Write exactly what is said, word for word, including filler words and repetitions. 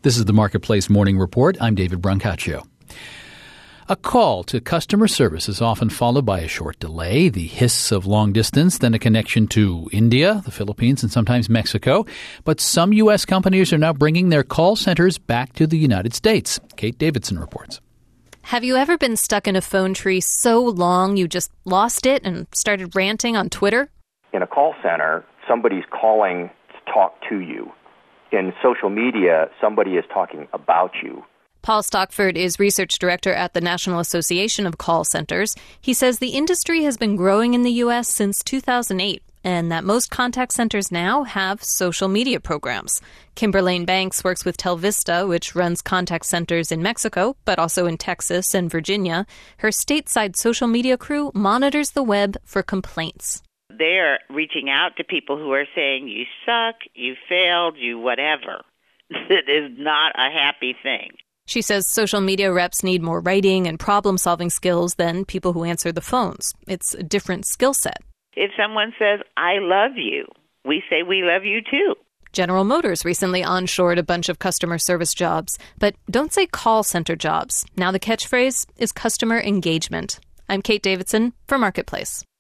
This is the Marketplace Morning Report. I'm David Brancaccio. A call to customer service is often followed by a short delay, the hiss of long distance, then a connection to India, the Philippines, and sometimes Mexico. But some U S companies are now bringing their call centers back to the United States. Kate Davidson reports. Have you ever been stuck in a phone tree so long you just lost it and started ranting on Twitter? In a call center, somebody's calling to talk to you. In social media, somebody is talking about you. Paul Stockford is research director at the National Association of Call Centers. He says the industry has been growing in the U S since two thousand eight, and that most contact centers now have social media programs. Kimberlane Banks works with Telvista, which runs contact centers in Mexico, but also in Texas and Virginia. Her stateside social media crew monitors the web for complaints. They're reaching out to people who are saying, you suck, you failed, you whatever. It is not a happy thing. She says social media reps need more writing and problem-solving skills than people who answer the phones. It's a different skill set. If someone says, I love you, we say we love you too. General Motors recently onshored a bunch of customer service jobs, but don't say call center jobs. Now the catchphrase is customer engagement. I'm Kate Davidson for Marketplace.